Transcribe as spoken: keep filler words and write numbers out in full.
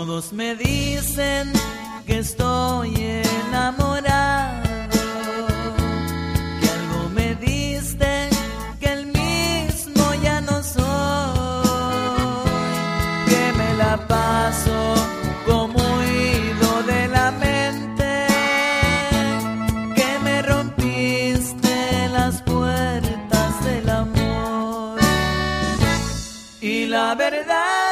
Todos me dicen que estoy enamorado, que algo me diste, que el mismo ya no soy, que me la paso como ido de la mente, que me rompiste las puertas del amor. Y la verdad